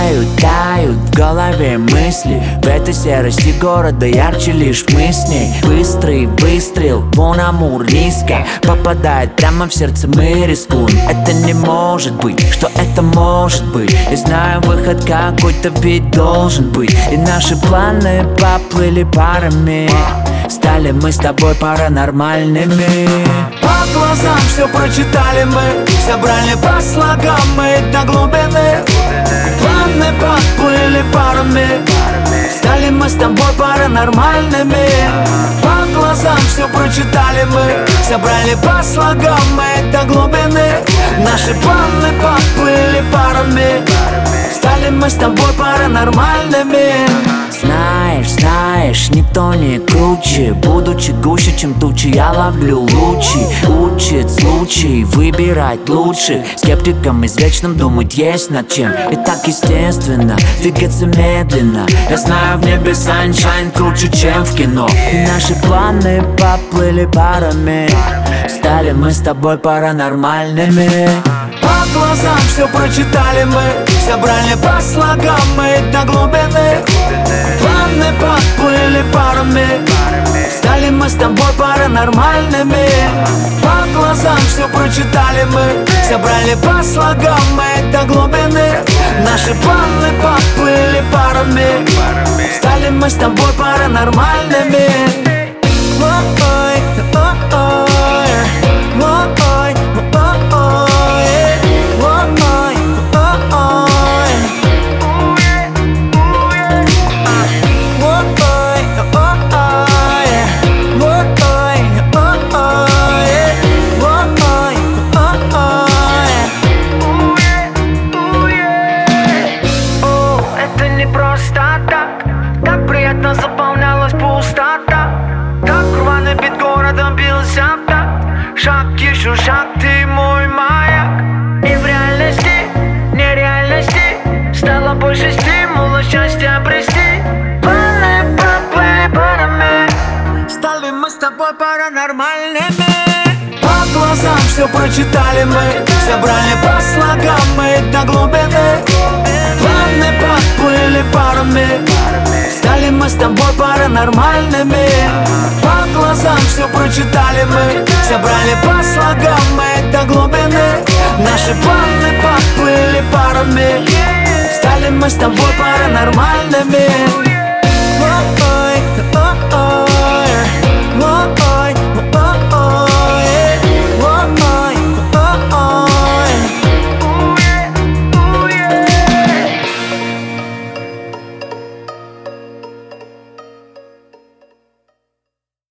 Тают в голове мысли. В этой серости города ярче лишь мы с ней. Быстрый выстрел, вон Амур низко попадает прямо в сердце, мы рискуем. Это не может быть, что это может быть. Я знаю, выход какой-то ведь должен быть. И наши планы поплыли парами. Стали мы с тобой паранормальными. По глазам все прочитали мы, собрали по слогам мы до глубины. Планы поплыли парами. Стали мы с тобой паранормальными. По глазам все прочитали мы, собрали по слогам мы до глубины. Наши планы поплыли парами. Стали мы с тобой паранормальными. Знаешь, никто не круче. Будучи гуще, чем тучи, я ловлю лучи. Учит случай выбирать лучше. Скептикам извечным думать есть над чем. И так естественно двигаться медленно. Я знаю, в небе sunshine круче, чем в кино. И наши планы поплыли парами. Стали мы с тобой паранормальными. По глазам все прочитали мы, собрали по слогам мы до глубины. Планы поплыли парами. Стали мы с тобой паранормальными. По глазам все прочитали мы, собрали по слогам мы до глубины. Наши планы поплыли парами. Стали мы с тобой паранормальными. Так приятно заполнялась пустота. Так рваный бит городом бился в такт. Шаг еще шаг, ты мой маяк. И в реальности, нереальности стало больше стимула счастья обрести. Планы поплыли парами. Стали мы с тобой паранормальными. По глазам все прочитали мы, собрали по слогам мы до глубины. Планы поплыли парами. Стали мы с тобой паранормальными. По глазам все прочитали мы, собрали по слогам мы до глубины. Наши планы поплыли парами. Стали мы с тобой паранормальными.